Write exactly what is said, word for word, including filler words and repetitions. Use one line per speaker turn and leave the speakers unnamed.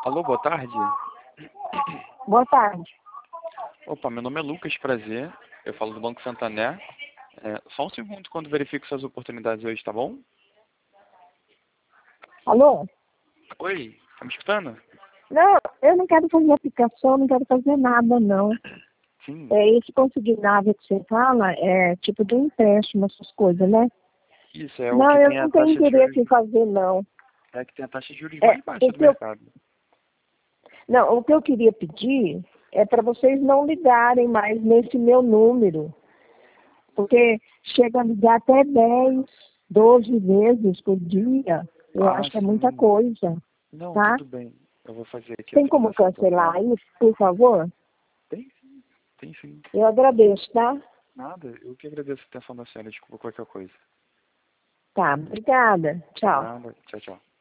Alô, boa tarde.
Boa tarde.
Opa, meu nome é Lucas, prazer. Eu falo do Banco Santander. É, só um segundo quando verifico suas oportunidades hoje, tá bom?
Alô?
Oi, tá me escutando?
Não, eu não quero fazer aplicação, não quero fazer nada, não.
Sim.
É, esse consignável que você fala é tipo de empréstimo, essas coisas, né?
Isso, é o
Não,
que
eu
tem a
não tenho
taxa de
interesse
juros.
em fazer, não.
É que tem a taxa de juros
É,
mais baixa
o
do
que eu,
mercado.
não, o que eu queria pedir é para vocês não ligarem mais nesse meu número. Porque chega a ligar até dez, doze vezes por dia. Eu
Ah,
acho que é muita
sim.
coisa,
Não,
tá?
tudo bem. Eu vou fazer aqui a
Tem como
atualização
cancelar
total.
isso, por favor?
Tem sim, tem sim.
Eu agradeço, tá?
Nada, eu que agradeço a atenção da senhora. Desculpa qualquer coisa.
Tá, obrigada. Tchau.
Nada, tchau, tchau.